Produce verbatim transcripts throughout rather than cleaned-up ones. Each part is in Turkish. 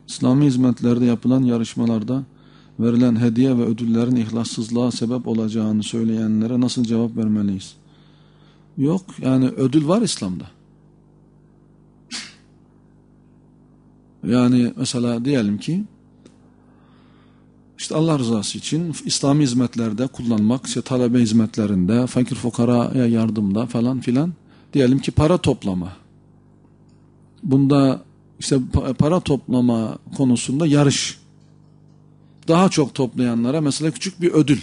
İslami hizmetlerde yapılan yarışmalarda verilen hediye ve ödüllerin ihlassızlığa sebep olacağını söyleyenlere nasıl cevap vermeliyiz? Yok, yani ödül var İslam'da. Yani mesela diyelim ki işte Allah rızası için İslami hizmetlerde kullanmak, işte talebe hizmetlerinde, fakir fukaraya yardımda falan filan, diyelim ki para toplama. Bunda işte para toplama konusunda yarış. Daha çok toplayanlara mesela küçük bir ödül.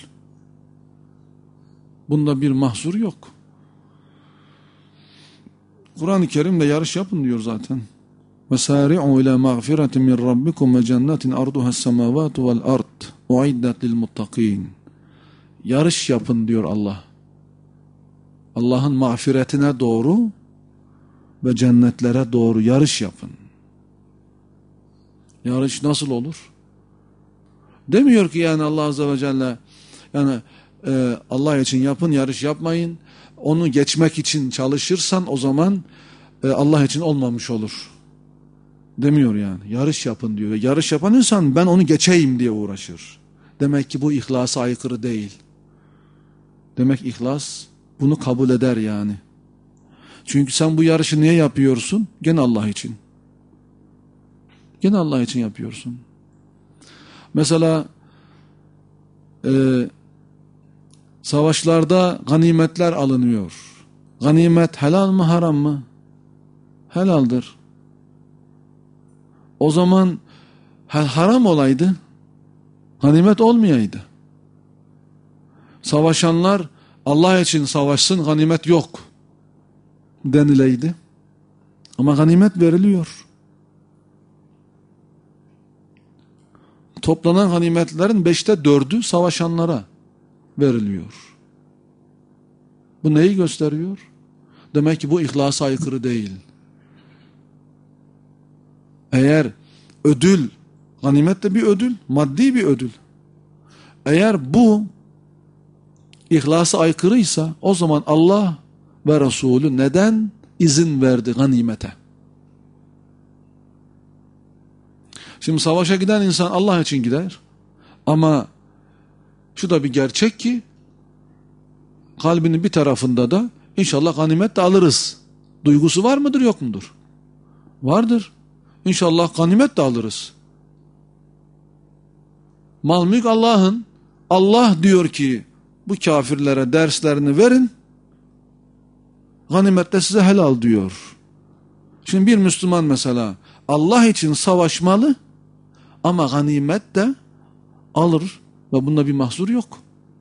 Bunda bir mahsur yok. Kur'an-ı Kerim'de yarış yapın diyor zaten. وَسَارِعُوا إِلَى مَغْفِرَةٍ مِنْ رَبِّكُمْ وَجَنَّةٍ أَرْضُهَا السَّمَاوَاتُ وَالْأَرْضِ اُعِدَّتْ لِلْمُتَّقِينَ. Yarış yapın diyor Allah. Allah'ın mağfiretine doğru ve cennetlere doğru yarış yapın. Yarış nasıl olur? Demiyor ki yani Allah Azze ve Celle yani e, Allah için yapın, yarış yapmayın. Onu geçmek için çalışırsan o zaman e, Allah için olmamış olur. Demiyor yani. Yarış yapın diyor. Yarış yapan insan ben onu geçeyim diye uğraşır. Demek ki bu ihlasa aykırı değil. Demek ihlas bunu kabul eder yani. Çünkü sen bu yarışı niye yapıyorsun? Gene Allah için. Gene Allah için yapıyorsun. Mesela e, savaşlarda ganimetler alınıyor. Ganimet helal mı haram mı? Helaldir. O zaman haram olaydı, ganimet olmayaydı. Savaşanlar Allah için savaşsın, ganimet yok denileydi. Ama ganimet veriliyor. Toplanan ganimetlerin beşte dördü savaşanlara veriliyor. Bu neyi gösteriyor? Demek ki bu ihlasa aykırı değil. Eğer ödül, ganimet de bir ödül, maddi bir ödül. Eğer bu ihlasa aykırıysa o zaman Allah ve Resulü neden izin verdi ganimete? Şimdi savaşa giden insan Allah için gider. Ama şu da bir gerçek ki kalbinin bir tarafında da inşallah ganimet de alırız duygusu var mıdır yok mudur? Vardır. İnşallah ganimet de alırız. Mal mülk Allah'ın. Allah diyor ki bu kafirlere derslerini verin. Ganimet de size helal diyor. Şimdi bir Müslüman mesela Allah için savaşmalı ama ganimet de alır ve bunda bir mahsur yok.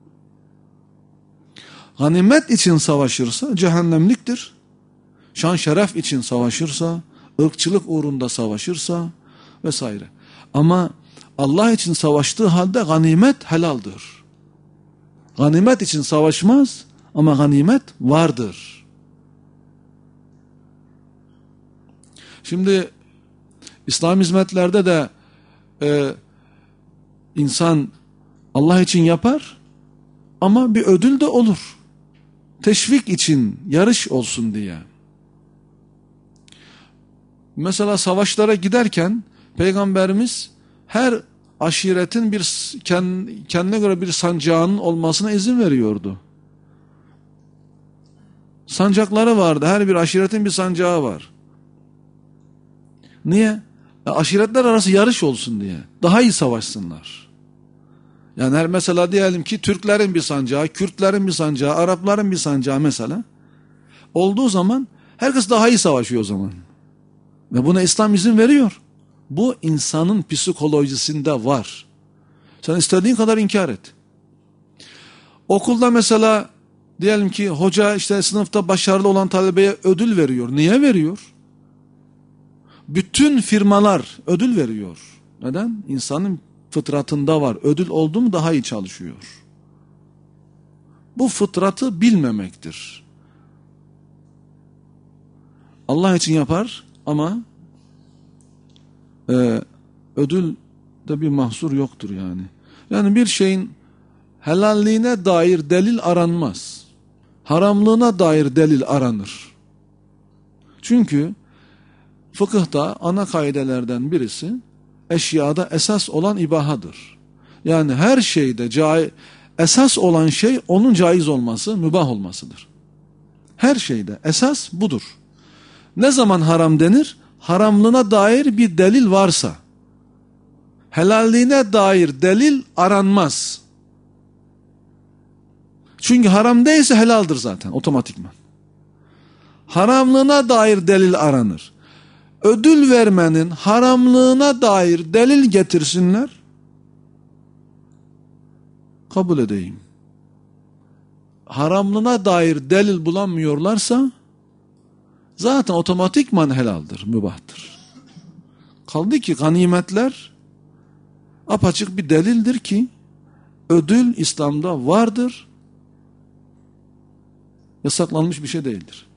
Ganimet için savaşırsa cehennemliktir. Şan şeref için savaşırsa, ırkçılık uğrunda savaşırsa vesaire. Ama Allah için savaştığı halde ganimet helaldir. Ganimet için savaşmaz ama ganimet vardır. Şimdi İslam hizmetlerde de e, insan Allah için yapar ama bir ödül de olur. Teşvik için, yarış olsun diye. Mesela savaşlara giderken Peygamberimiz her aşiretin bir kendine göre bir sancağının olmasına izin veriyordu. Sancakları vardı. Her bir aşiretin bir sancağı var. Niye? E, aşiretler arası yarış olsun diye. Daha iyi savaşsınlar. Yani her mesela diyelim ki Türklerin bir sancağı, Kürtlerin bir sancağı, Arapların bir sancağı mesela. Olduğu zaman herkes daha iyi savaşıyor o zaman. Ve buna İslam izin veriyor. Bu insanın psikolojisinde var. Sen istediğin kadar inkar et. Okulda mesela diyelim ki hoca işte sınıfta başarılı olan talebeye ödül veriyor. Niye veriyor? Bütün firmalar ödül veriyor. Neden? İnsanın fıtratında var. Ödül oldu mu daha iyi çalışıyor. Bu fıtratı bilmemektir. Allah için yapar ama e, ödül de bir mahsur yoktur yani. Yani bir şeyin helalliğine dair delil aranmaz. Haramlığına dair delil aranır. Çünkü fıkıhta ana kaidelerden birisi eşyada esas olan ibahadır. Yani her şeyde caiz, esas olan şey onun caiz olması, mübah olmasıdır. Her şeyde esas budur. Ne zaman haram denir? Haramlığına dair bir delil varsa. Helalliğine dair delil aranmaz. Çünkü haram değilse helaldir zaten otomatikman. Haramlığına dair delil aranır. Ödül vermenin haramlığına dair delil getirsinler. Kabul edeyim. Haramlığına dair delil bulamıyorlarsa zaten otomatikman helaldir, mübahtır. Kaldı ki ganimetler apaçık bir delildir ki ödül İslam'da vardır. Yasaklanmış bir şey değildir.